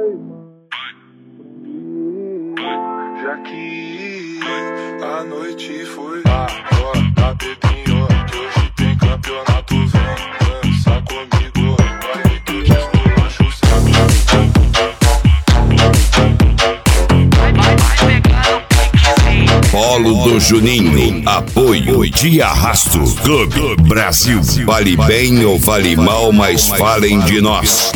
Já que a noite foi da Pedrinho, que hoje tem campeonato, vem dançar comigo. Vai que eu te esculacho o céu. Polo do Juninho, apoio de Arrasto Clube Brasil. Vale bem ou vale mal, mas falem de nós.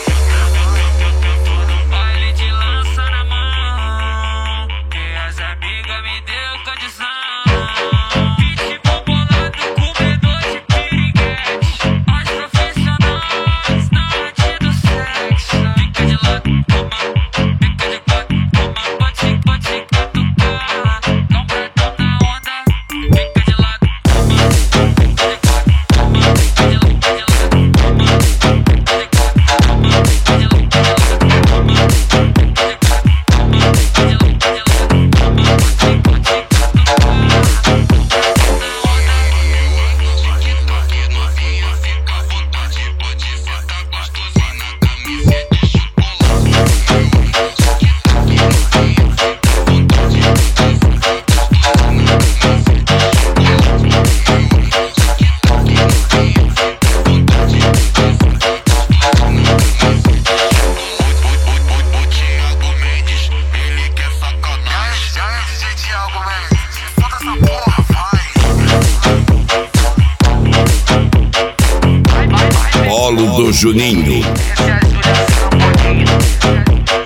Polo do Juninho.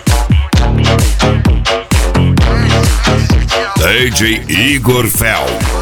DJ Igor Fel.